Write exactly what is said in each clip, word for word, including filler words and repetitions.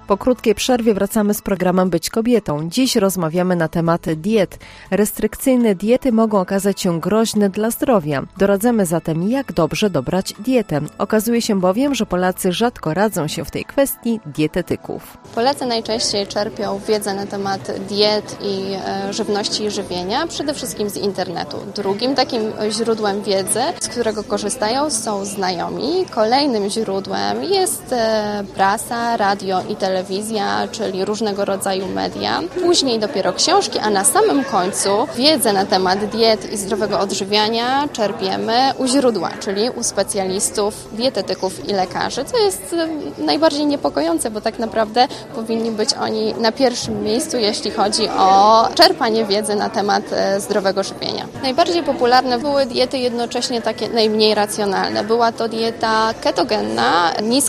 Po krótkiej przerwie wracamy z programem Być Kobietą. Dziś rozmawiamy na tematy diet. Restrykcyjne diety mogą okazać się groźne dla zdrowia. Doradzamy zatem, jak dobrze dobrać dietę. Okazuje się bowiem, że Polacy rzadko radzą się w tej kwestii dietetyków. Polacy najczęściej czerpią wiedzę na temat diet i e, żywności i żywienia, przede wszystkim z internetu. Drugim takim źródłem wiedzy, z którego korzystają, są znajomi. Kolejnym źródłem jest e, prasa, radio i telewizja. telewizja, czyli różnego rodzaju media. Później dopiero książki, a na samym końcu wiedzę na temat diet i zdrowego odżywiania czerpiemy u źródła, czyli u specjalistów, dietetyków i lekarzy, co jest najbardziej niepokojące, bo tak naprawdę powinni być oni na pierwszym miejscu, jeśli chodzi o czerpanie wiedzy na temat zdrowego żywienia. Najbardziej popularne były diety jednocześnie takie najmniej racjonalne. Była to dieta ketogenna,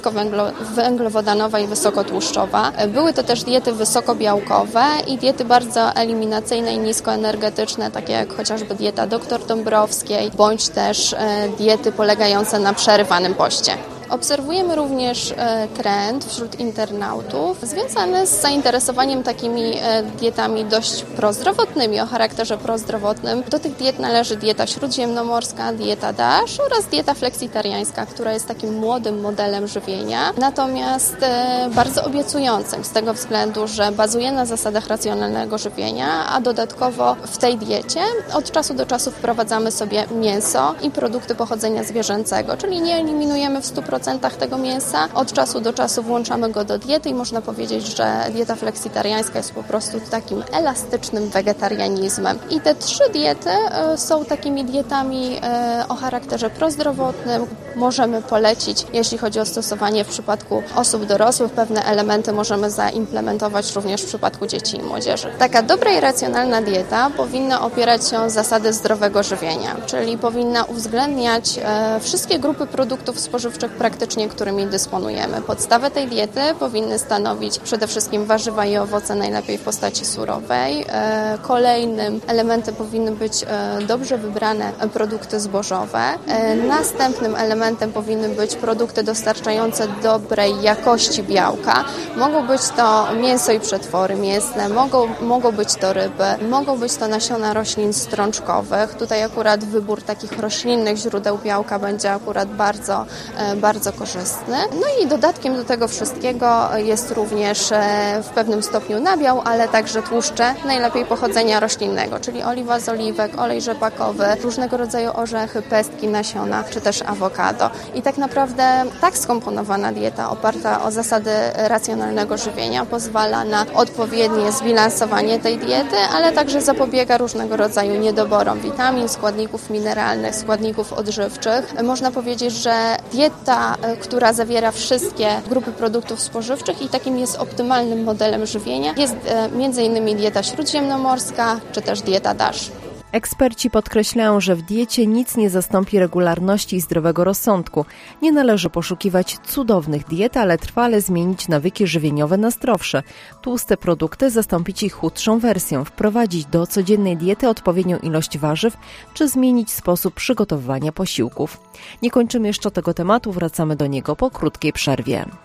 niskowęglowodanowa i wysokotłuszczowa. Były to też diety wysokobiałkowe i diety bardzo eliminacyjne i niskoenergetyczne, takie jak chociażby dieta doktor Dąbrowskiej, bądź też diety polegające na przerywanym poście. Obserwujemy również trend wśród internautów związany z zainteresowaniem takimi dietami dość prozdrowotnymi, o charakterze prozdrowotnym. Do tych diet należy dieta śródziemnomorska, dieta DASH oraz dieta fleksitariańska, która jest takim młodym modelem żywienia, natomiast bardzo obiecującym z tego względu, że bazuje na zasadach racjonalnego żywienia, a dodatkowo w tej diecie od czasu do czasu wprowadzamy sobie mięso i produkty pochodzenia zwierzęcego, czyli nie eliminujemy w stu procentach tego mięsa. Od czasu do czasu włączamy go do diety i można powiedzieć, że dieta fleksitariańska jest po prostu takim elastycznym wegetarianizmem. I te trzy diety są takimi dietami o charakterze prozdrowotnym. Możemy polecić, jeśli chodzi o stosowanie w przypadku osób dorosłych. Pewne elementy możemy zaimplementować również w przypadku dzieci i młodzieży. Taka dobra i racjonalna dieta powinna opierać się o zasady zdrowego żywienia, czyli powinna uwzględniać wszystkie grupy produktów spożywczych praktycznie, którymi dysponujemy. Podstawę tej diety powinny stanowić przede wszystkim warzywa i owoce, najlepiej w postaci surowej. Kolejnym elementem powinny być dobrze wybrane produkty zbożowe. Następnym elementem powinny być produkty dostarczające dobrej jakości białka. Mogą być to mięso i przetwory mięsne, mogą, mogą być to ryby, mogą być to nasiona roślin strączkowych. Tutaj akurat wybór takich roślinnych źródeł białka będzie akurat bardzo bardzo korzystny. No i dodatkiem do tego wszystkiego jest również w pewnym stopniu nabiał, ale także tłuszcze, najlepiej pochodzenia roślinnego, czyli oliwa z oliwek, olej rzepakowy, różnego rodzaju orzechy, pestki, nasiona, czy też awokado. I tak naprawdę tak skomponowana dieta oparta o zasady racjonalnego żywienia pozwala na odpowiednie zbilansowanie tej diety, ale także zapobiega różnego rodzaju niedoborom witamin, składników mineralnych, składników odżywczych. Można powiedzieć, że dieta, która zawiera wszystkie grupy produktów spożywczych i takim jest optymalnym modelem żywienia, jest między innymi dieta śródziemnomorska czy też dieta DASH. Eksperci podkreślają, że w diecie nic nie zastąpi regularności i zdrowego rozsądku. Nie należy poszukiwać cudownych diet, ale trwale zmienić nawyki żywieniowe na zdrowsze. Tłuste produkty zastąpić ich chudszą wersją, wprowadzić do codziennej diety odpowiednią ilość warzyw, czy zmienić sposób przygotowywania posiłków. Nie kończymy jeszcze tego tematu, wracamy do niego po krótkiej przerwie.